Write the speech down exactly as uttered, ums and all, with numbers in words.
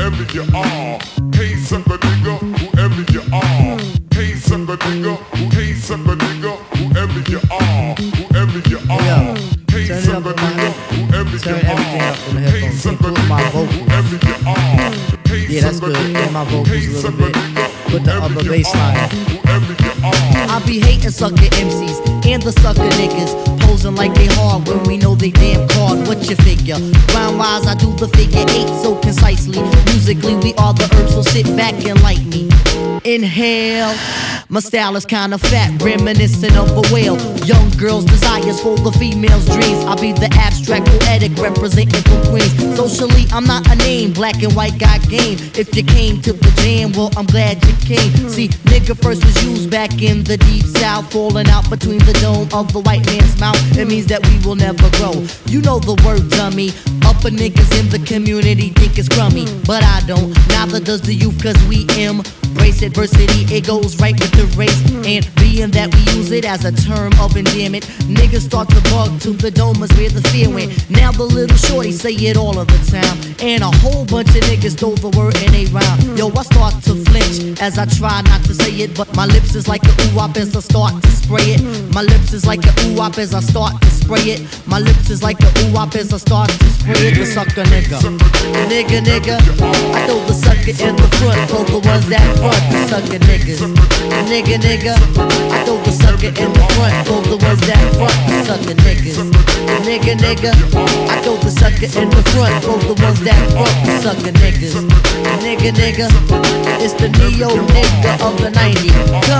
whoever you are. Hey, sucker nigga, whoever you are. Hey, sucker nigga, who hey, sucker nigga, whoever you are. Whoever you are. Hey, sucker nigga, whoever you are. Hey, sucker nigga, whoever you are. Yeah, that's good. And my vocals a little bit. Put the other bass line. I be hating sucker M Cs and the sucker niggas, posing like they hard when we know they damn card. What you figure? Round wise, I do the figure eight so concisely. Musically, we are the herbs, so sit back and like me. Inhale. My style is kinda fat, reminiscent of a whale. Young girls' desires for the female's dreams. I'll be the abstract poetic representing for Queens. Socially, I'm not a name, black and white got game. If you came to the jam, well, I'm glad you came. See, nigga first was used back in the deep south, falling out between the dome of the white man's mouth. It means that we will never grow. You know the word, dummy. Upper niggas in the community think it's crummy, but I don't. Neither does the youth, cause we embrace adversity. It goes right with the race, and being that we use it as a term of endearment, niggas start to bug to the dome is where the fear went. Now the little shorty say it all of the time, and a whole bunch of niggas throw the word in a rhyme. Yo, I start to flinch as I try not to say it, but my lips is like a ooh-wop as I start to spray it. My lips is like a ooh-wop as I start to spray it. My lips is like a ooh-wop as I start to spray it. The sucker nigga, nigga, nigga, I throw the sucker in the front, throw the ones that front, the sucker niggas. Nigga, nigga, I throw the sucker in the front, throw the ones that front, the sucker niggas. Nigga, nigga, I throw the sucker in the front, throw the ones that front, the sucker niggas. Nigga, nigga, it's the neo nigga of the nineties.